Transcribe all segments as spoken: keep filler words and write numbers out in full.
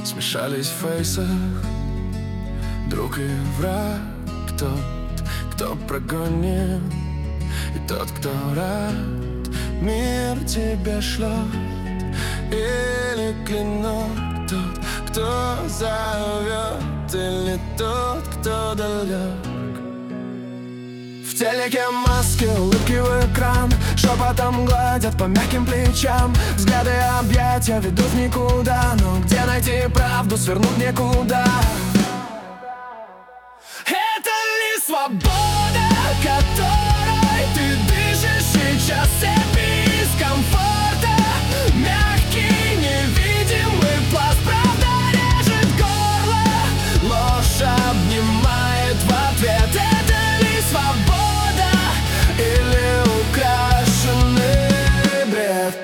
Смешались в фейсах друг и враг, тот, кто прогонит, и тот, кто рад мир тебе шлет, или клинок тот, кто зовет, или тот, кто далек. В телеке маски, улыбки в экран, шепотом гладят по мягким плечам. Взгляды и объятия ведут в никуда, но где найти правду, свернуть некуда. Это ли свобода, которой ты дышишь сейчас, и без комфорта? Мягкий, невидимый пласт, правда режет горло, ложь обнимает в ответ. Это ли свобода или украшенный бред?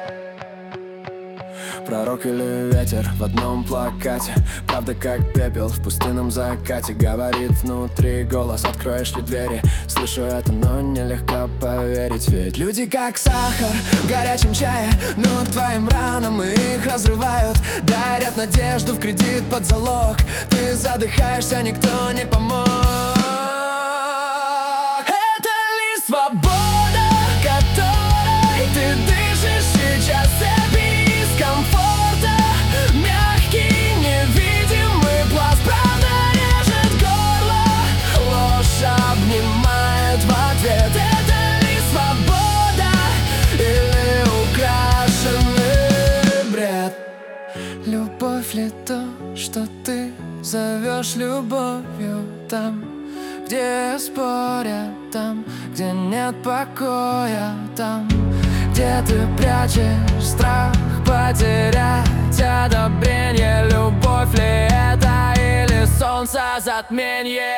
Пророк или ветер в одном плакате, правда как пепел в пустынном закате. Говорит внутри голос: откроешь ли двери? Слышу это, но нелегко поверить. Ведь люди как сахар в горячем чае, но к твоим ранам их разрывают. Дарят надежду в кредит под залог. Ты задыхаешься, никто не помог. Это ли свобода, которой ты дышишь сейчас, и без комфорта? Мягкий, невидимый пласт, правда режет горло, ложь обнимает в ответ. Это ли свобода или украшенный бред? Любовь ли то, что ты зовешь любовью? Там, где спорят, там, где нет покоя, там, где ты прячешь страх потерять одобрение. Любовь ли это или солнце затмение?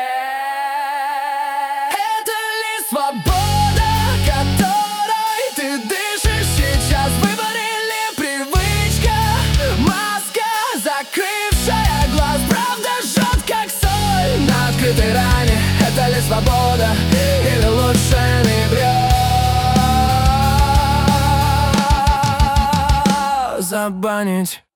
Это ли свобода, которой ты дышишь сейчас? Выбор или привычка? Маска, закрывшая глаз, правда жжет как соль на открытой ране. Это ли свобода или лучше не бред? Забанить